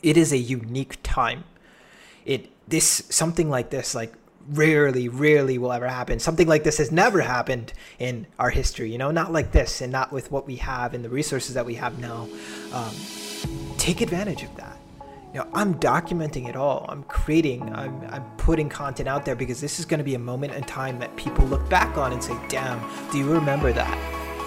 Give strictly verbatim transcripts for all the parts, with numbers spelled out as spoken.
it is a unique time. It this something like this, like rarely, rarely will ever happen. Something like this has never happened in our history, you know, not like this and not with what we have and the resources that we have now. Um, take advantage of that. You know, I'm documenting it all. I'm creating, I'm, I'm putting content out there because this is going to be a moment in time that people look back on and say, damn, do you remember that?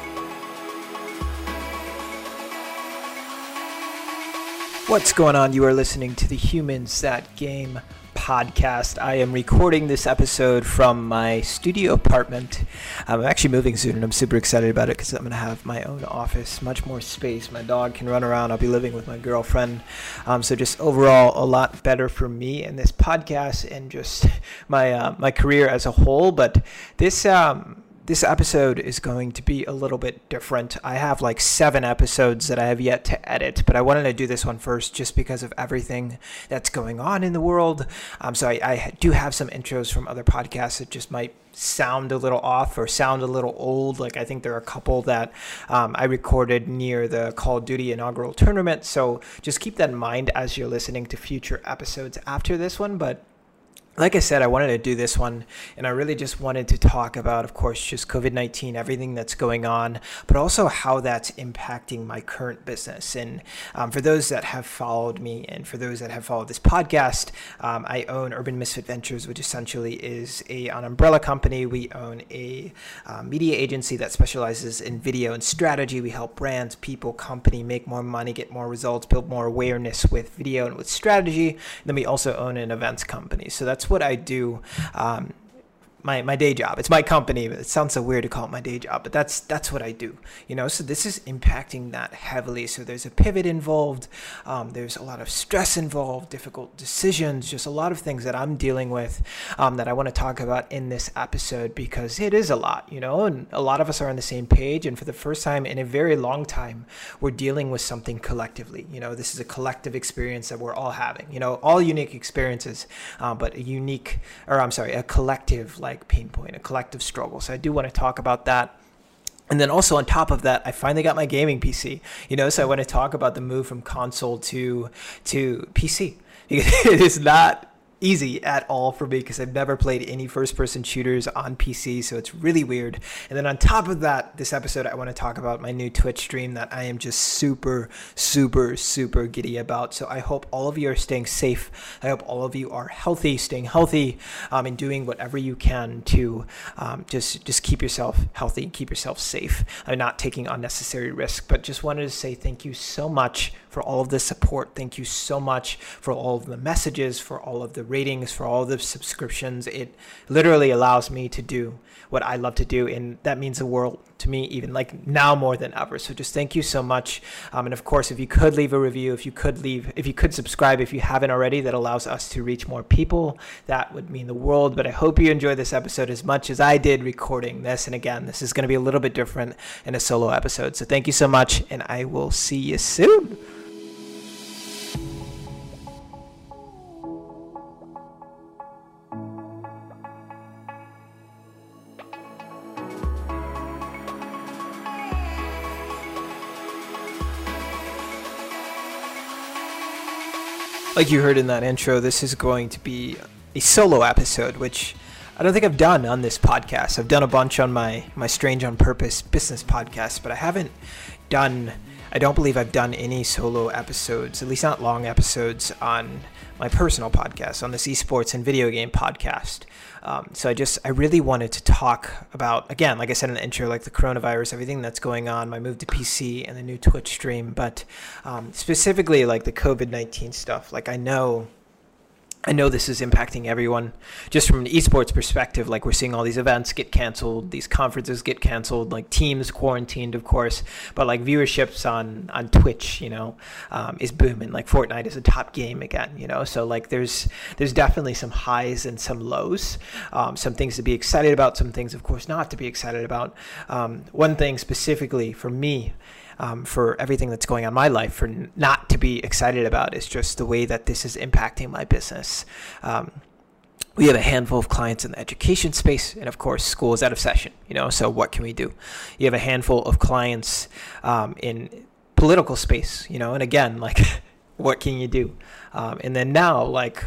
What's going on? You are listening to the Humans That Game podcast. I am recording this episode from my studio apartment. I'm actually moving soon and I'm super excited about it because I'm going to have my own office, much more space. My dog can run around. I'll be living with my girlfriend. Um, so just overall a lot better for me and this podcast and just my uh, my career as a whole. But this um This episode is going to be a little bit different. I have like seven episodes that I have yet to edit, but I wanted to do this one first just because of everything that's going on in the world. Um, so I, I do have some intros from other podcasts that just might sound a little off or sound a little old. Like I think there are a couple that um, I recorded near the Call of Duty inaugural tournament. So just keep that in mind as you're listening to future episodes after this one. But like I said, I wanted to do this one, and I really just wanted to talk about, of course, just covid nineteen, everything that's going on, but also how that's impacting my current business. And um, for those that have followed me and for those that have followed this podcast, um, I own Urban Misfit Ventures, which essentially is a, an umbrella company. We own a uh, media agency that specializes in video and strategy. We help brands, people, company make more money, get more results, build more awareness with video and with strategy. And then we also own an events company. So that's what I do. Um, my my day job. It's my company. It sounds so weird to call it my day job, but that's that's what I do. You know, so this is impacting that heavily. So there's a pivot involved. Um, there's a lot of stress involved, difficult decisions, just a lot of things that I'm dealing with um, that I want to talk about in this episode because it is a lot, you know, and a lot of us are on the same page. And for the first time in a very long time, we're dealing with something collectively. You know, this is a collective experience that we're all having, you know, all unique experiences, uh, but a unique, or I'm sorry, a collective like pain point, a collective struggle. So I do want to talk about that. And then also on top of that, I finally got my gaming P C, you know, so I want to talk about the move from console to to P C. It is not easy at all for me because I've never played any first-person shooters on P C, so it's really weird. And then on top of that, this episode, I want to talk about my new Twitch stream that I am just super, super, super giddy about. So I hope all of you are staying safe. I hope all of you are healthy, staying healthy, um, and doing whatever you can to um, just, just keep yourself healthy, keep yourself safe. I'm not taking unnecessary risk, but just wanted to say thank you so much for all of the support. Thank you so much for all of the messages, for all of the ratings, for all of the subscriptions. It literally allows me to do what I love to do, and that means the world to me, even like now more than ever. So just thank you so much. Um, and of course, if you could leave a review, if you could leave, if you could subscribe, if you haven't already, that allows us to reach more people. That would mean the world. But I hope you enjoy this episode as much as I did recording this. And again, this is going to be a little bit different in a solo episode. So thank you so much, and I will see you soon. Like you heard in that intro, this is going to be a solo episode, which I don't think I've done on this podcast. I've done a bunch on my, my Strange on Purpose business podcast, but I haven't done, I don't believe I've done any solo episodes, at least not long episodes on my personal podcast, on this esports and video game podcast. Um, so I just, I really wanted to talk about, again, like I said in the intro, like the coronavirus, everything that's going on, my move to P C and the new Twitch stream, but um, specifically like the covid nineteen stuff. Like I know I know this is impacting everyone just from an esports perspective. Like we're seeing all these events get canceled, these conferences get canceled, like teams quarantined, of course, but like viewerships on, on Twitch, you know, um, is booming. Like Fortnite is a top game again, you know, so like there's, there's definitely some highs and some lows, um, some things to be excited about, some things, of course, not to be excited about. Um, one thing specifically for me, Um, for everything that's going on in my life, for n- not to be excited about is just the way that this is impacting my business. Um, we have a handful of clients in the education space, and of course, school is out of session, you know, so what can we do? You have a handful of clients um, in political space, you know, and again, like what can you do? Um, and then now, like,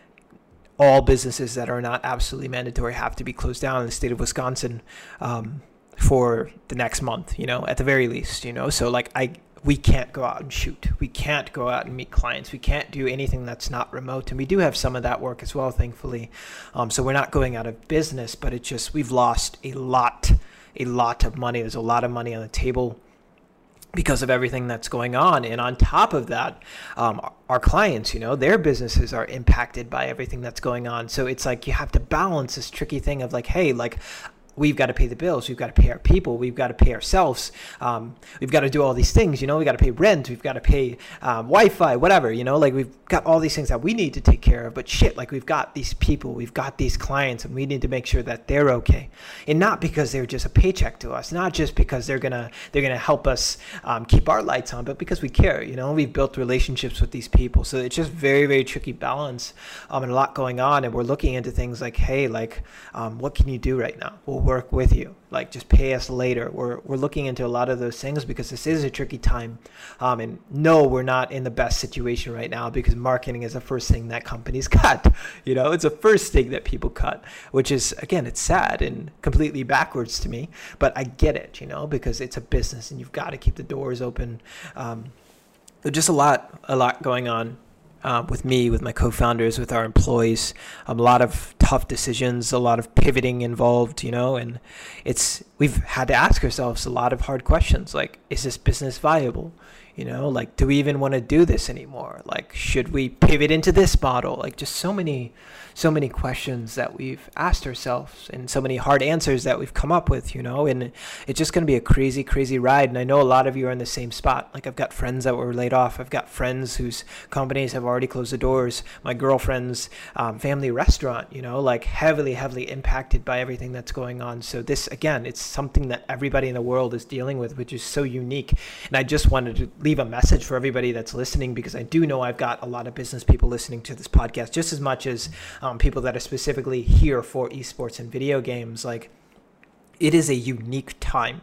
all businesses that are not absolutely mandatory have to be closed down in the state of Wisconsin um, for the next month, you know, at the very least, you know. So like I, we can't go out and shoot. We can't go out and meet clients. We can't do anything that's not remote. And we do have some of that work as well, thankfully. Um, so we're not going out of business, but it's just, we've lost a lot, a lot of money. There's a lot of money on the table because of everything that's going on. And on top of that, um, our clients, you know, their businesses are impacted by everything that's going on. So it's like you have to balance this tricky thing of like, hey, like, we've got to pay the bills. We've got to pay our people. We've got to pay ourselves. Um, we've got to do all these things, you know, we got to pay rent. We've got to pay um, Wi-Fi, whatever, you know, like we've got all these things that we need to take care of. But shit, like we've got these people, we've got these clients, and we need to make sure that they're okay. And not because they're just a paycheck to us, not just because they're going to they're gonna help us um, keep our lights on, but because we care, you know, we've built relationships with these people. So it's just very, very tricky balance um, and a lot going on. And we're looking into things like, hey, like, um, what can you do right now? We'll work with you, like just pay us later. We're we're looking into a lot of those things because this is a tricky time. Um, and no, we're not in the best situation right now because marketing is the first thing that companies cut. You know, it's the first thing that people cut, which is, again, it's sad and completely backwards to me, but I get it, you know, because it's a business and you've got to keep the doors open. Um, there's just a lot, a lot going on. Uh, with me, with my co-founders, with our employees, um, a lot of tough decisions, a lot of pivoting involved, you know, and it's, we've had to ask ourselves a lot of hard questions. Like, is this business viable? You know, like, do we even want to do this anymore? Like, should we pivot into this model? Like, just so many, so many questions that we've asked ourselves and so many hard answers that we've come up with, you know, and it's just going to be a crazy, crazy ride. And I know a lot of you are in the same spot. Like, I've got friends that were laid off. I've got friends whose companies have already closed the doors. My girlfriend's um, family restaurant, you know, like heavily, heavily impacted by everything that's going on. So this, again, it's something that everybody in the world is dealing with, which is so unique. And I just wanted to leave a message for everybody that's listening, because I do know I've got a lot of business people listening to this podcast just as much as um, people that are specifically here for esports and video games. Like, it is a unique time.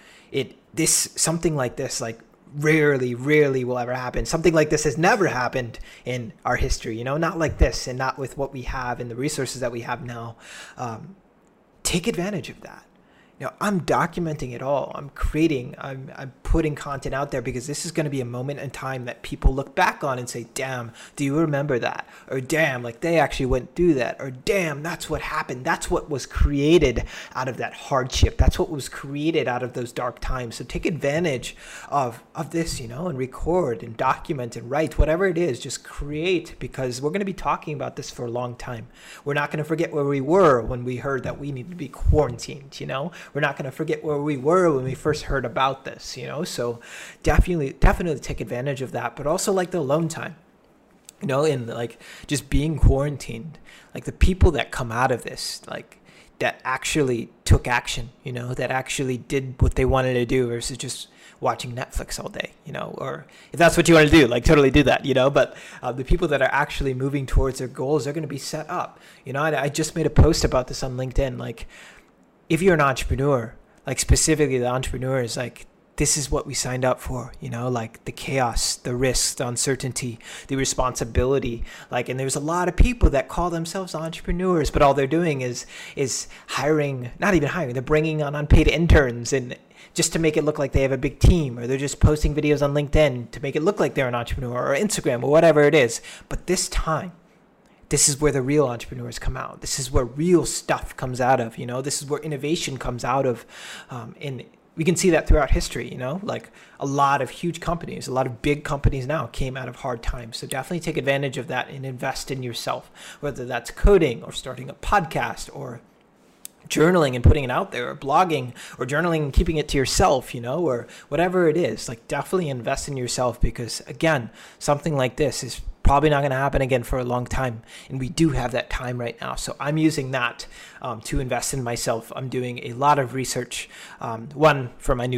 It this something like this, like, rarely, rarely will ever happen. Something like this has never happened in our history, you know, not like this and not with what we have and the resources that we have now. Um, take advantage of that. You know, I'm documenting it all. I'm creating, I'm, I'm putting content out there because this is going to be a moment in time that people look back on and say, damn, do you remember that? Or damn, like they actually went through that. Or damn, that's what happened. That's what was created out of that hardship. That's what was created out of those dark times. So take advantage of, of this, you know, and record and document and write, whatever it is, just create, because we're going to be talking about this for a long time. We're not going to forget where we were when we heard that we needed to be quarantined, you know? We're not going to forget where we were when we first heard about this, you know? So definitely, definitely take advantage of that, but also like the alone time, you know, and like just being quarantined, like the people that come out of this, like that actually took action, you know, that actually did what they wanted to do versus just watching Netflix all day, you know, or if that's what you want to do, like totally do that, you know, but uh, the people that are actually moving towards their goals are going to be set up, you know. I, I just made a post about this on LinkedIn, like, if you're an entrepreneur, like specifically the entrepreneurs, like this is what we signed up for, you know, like the chaos, the risk, the uncertainty, the responsibility, like, and there's a lot of people that call themselves entrepreneurs, but all they're doing is, is hiring, not even hiring, they're bringing on unpaid interns and just to make it look like they have a big team, or they're just posting videos on LinkedIn to make it look like they're an entrepreneur, or Instagram, or whatever it is. But this time, this is where the real entrepreneurs come out. This is where real stuff comes out of, you know, this is where innovation comes out of. Um, and we can see that throughout history, you know, like a lot of huge companies, a lot of big companies now came out of hard times. So definitely take advantage of that and invest in yourself, whether that's coding or starting a podcast or journaling and putting it out there, or blogging, or journaling and keeping it to yourself, you know, or whatever it is. Like, definitely invest in yourself, because again, something like this is probably not going to happen again for a long time, and we do have that time right now. So I'm using that um, to invest in myself. I'm doing a lot of research, um, one for my new com-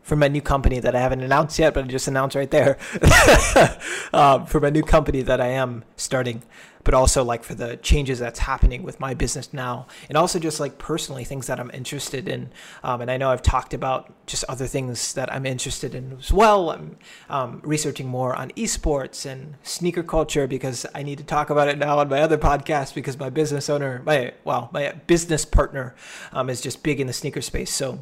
for my new company that I haven't announced yet, but I just announced right there, um, for my new company that I am starting, but also like for the changes that's happening with my business now, and also just like personally things that I'm interested in. Um, and I know I've talked about just other things that I'm interested in as well. I'm um, researching more on esports and sneaker culture because I need to talk about it now on my other podcast because my business owner, my, well, my business partner um, is just big in the sneaker space. So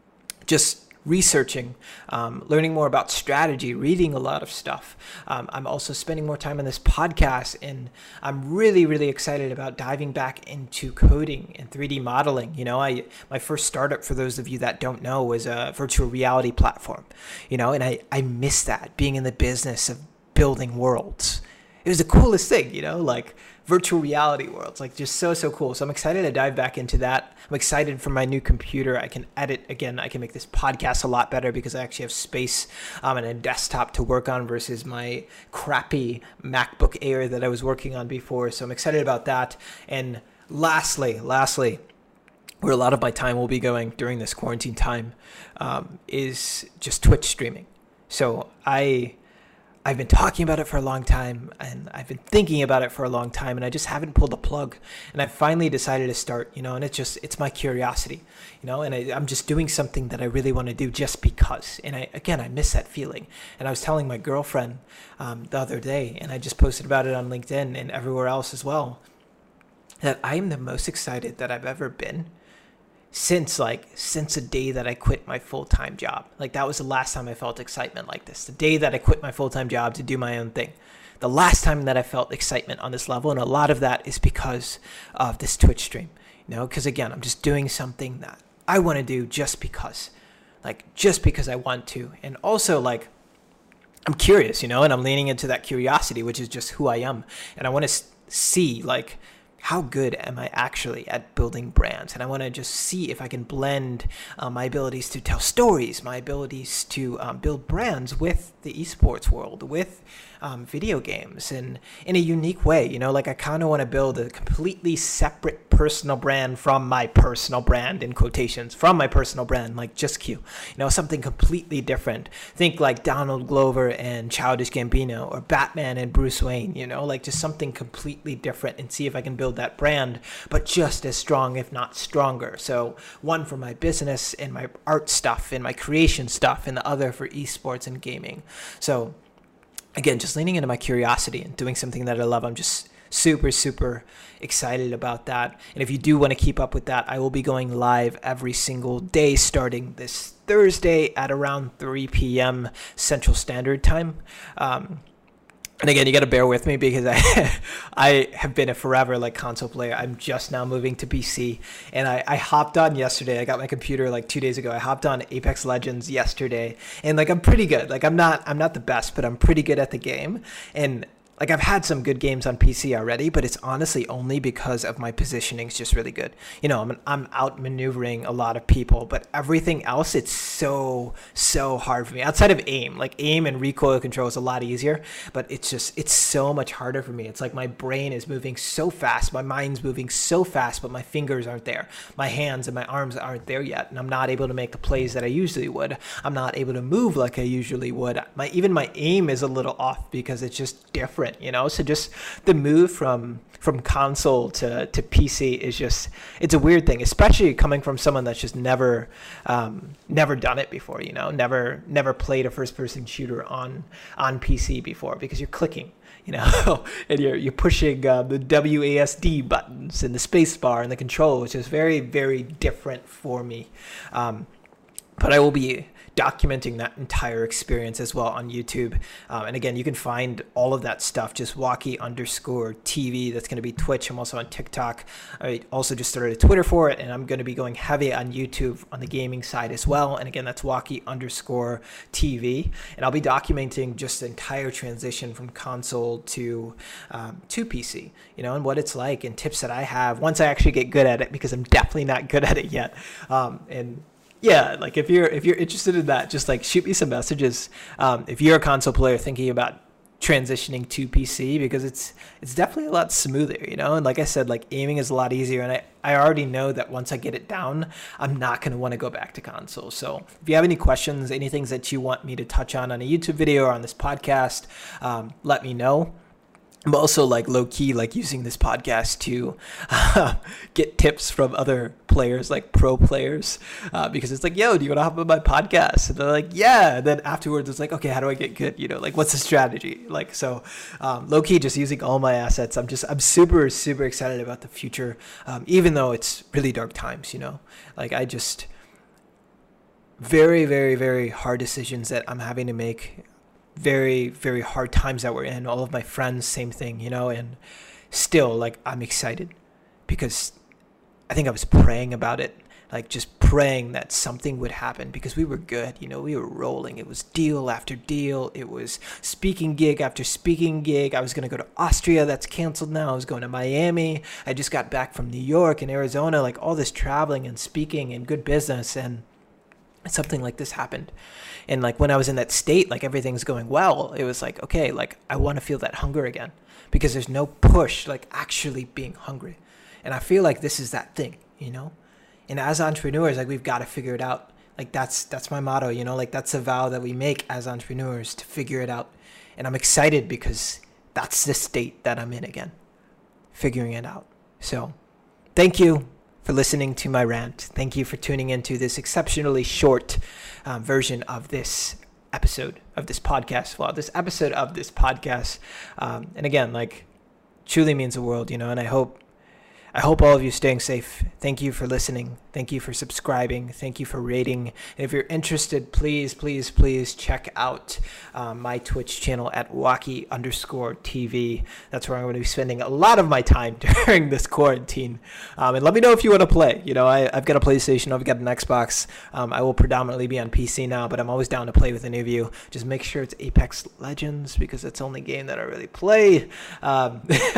just researching, um, learning more about strategy, reading a lot of stuff. Um, I'm also spending more time on this podcast, and I'm really, really excited about diving back into coding and three D modeling. You know, I my first startup, for those of you that don't know, was a virtual reality platform, you know, and I, I miss that, being in the business of building worlds. It was the coolest thing, you know, like virtual reality worlds, like just so, so cool. So I'm excited to dive back into that. I'm excited for my new computer. I can edit again. I can make this podcast a lot better because I actually have space um, and a desktop to work on versus my crappy MacBook Air that I was working on before. So I'm excited about that. And lastly, lastly, where a lot of my time will be going during this quarantine time um, is just Twitch streaming. So I... I've been talking about it for a long time, and I've been thinking about it for a long time, and I just haven't pulled the plug. And I finally decided to start, you know, and it's just, it's my curiosity, you know, and I, I'm just doing something that I really want to do just because. And I, again, I miss that feeling. And I was telling my girlfriend um, the other day, and I just posted about it on LinkedIn and everywhere else as well, that I am the most excited that I've ever been since like since the day that I quit my full-time job. Like that was the last time I felt excitement like this, the day that I quit my full-time job to do my own thing. The last time that I felt excitement on this level, and a lot of that is because of this Twitch stream, you know, because again, I'm just doing something that I want to do just because, like just because I want to. And also like I'm curious, you know, and I'm leaning into that curiosity, which is just who I am. And I want to see like, how good am I actually at building brands? And I want to just see if I can blend uh, my abilities to tell stories, my abilities to um, build brands with the esports world, with um, video games, and in a unique way. You know, like I kind of want to build a completely separate personal brand from my personal brand, in quotations, from my personal brand, like Just Q. You know, something completely different. Think like Donald Glover and Childish Gambino, or Batman and Bruce Wayne, you know, like just something completely different, and see if I can build that brand, but just as strong, if not stronger. So one for my business and my art stuff and my creation stuff, and the other for esports and gaming. So again, just leaning into my curiosity and doing something that I love. I'm just super, super excited about that. And if you do want to keep up with that, I will be going live every single day starting this Thursday at around three p.m. Central Standard Time. Um, And again, you got to bear with me because I I have been a forever like console player. I'm just now moving to P C, and I, I hopped on yesterday. I got my computer like two days ago. I hopped on Apex Legends yesterday, and like I'm pretty good. Like I'm not I'm not the best, but I'm pretty good at the game. And like I've had some good games on P C already, but it's honestly only because of my positioning is just really good. You know, I'm I'm outmaneuvering a lot of people, but everything else, it's so, so hard for me. Outside of aim, like aim and recoil control is a lot easier, but it's just, it's so much harder for me. It's like my brain is moving so fast, my mind's moving so fast, but my fingers aren't there. My hands and my arms aren't there yet, and I'm not able to make the plays that I usually would. I'm not able to move like I usually would. My even my aim is a little off because it's just different. You know, so just the move from from console to, to P C is just, it's a weird thing, especially coming from someone that's just never um, never done it before, you know, never never played a first person shooter on on P C before, because you're clicking, you know, and you're you're pushing uh, the W A S D buttons and the space bar and the control, which is very, very different for me. Um, but I will be documenting that entire experience as well on YouTube. Um, and again, you can find all of that stuff, just Walkie underscore T V. That's going to be Twitch. I'm also on TikTok. I also just started a Twitter for it, and I'm going to be going heavy on YouTube on the gaming side as well. And again, that's Walkie underscore T V. And I'll be documenting just the entire transition from console to um, to P C, you know, and what it's like, and tips that I have once I actually get good at it, because I'm definitely not good at it yet. Um, and Yeah, like if you're if you're interested in that, just like shoot me some messages. Um, if you're a console player thinking about transitioning to P C because it's it's definitely a lot smoother, you know. And like I said, like aiming is a lot easier, and I, I already know that once I get it down, I'm not going to want to go back to console. So if you have any questions, any things that you want me to touch on on a YouTube video or on this podcast, um, let me know. I'm also like low key like using this podcast to uh, get tips from other players, like pro players, uh, because it's like, yo, do you want to hop on my podcast? And they're like, yeah. And then afterwards, it's like, okay, how do I get good? You know, like what's the strategy? Like, so um, low key just using all my assets. I'm just, I'm super, super excited about the future, um, even though it's really dark times, you know, like I just very, very, very hard decisions that I'm having to make. Very, very hard times that we're in. All of my friends, same thing, you know, and still, like, I'm excited because I think I was praying about it, like just praying that something would happen because we were good, you know, we were rolling. It was deal after deal. It was speaking gig after speaking gig. I was going to go to Austria. That's canceled now. I was going to Miami. I just got back from New York and Arizona, like all this traveling and speaking and good business, and something like this happened. And like when I was in that state, like everything's going well, it was like, okay, like I want to feel that hunger again because there's no push, like actually being hungry. And I feel like this is that thing, you know? And as entrepreneurs, like we've got to figure it out. Like that's, that's my motto, you know, like that's a vow that we make as entrepreneurs to figure it out. And I'm excited because that's the state that I'm in again, figuring it out. So thank you for listening to my rant. Thank you for tuning into this exceptionally short um, version of this episode of this podcast. Well, this episode of this podcast. Um, and again, like truly means the world, you know, and I hope I hope all of you staying safe. Thank you for listening. Thank you for subscribing. Thank you for rating. And if you're interested, please, please, please check out um, my Twitch channel at Wacky underscore T V. That's where I'm going to be spending a lot of my time during this quarantine. Um, and let me know if you want to play. You know, I, I've got a PlayStation. I've got an Xbox. Um, I will predominantly be on P C now, but I'm always down to play with any of you. Just make sure it's Apex Legends because that's the only game that I really play. Um,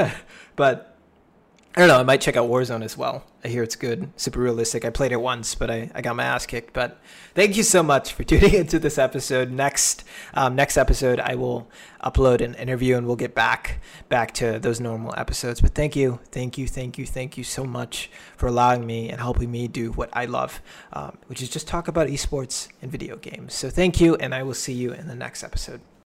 but I don't know, I might check out Warzone as well. I hear it's good, super realistic. I played it once, but I, I got my ass kicked. But thank you so much for tuning into this episode. Next um, next episode, I will upload an interview and we'll get back back to those normal episodes. But thank you, thank you, thank you, thank you so much for allowing me and helping me do what I love, um, which is just talk about esports and video games. So thank you, and I will see you in the next episode.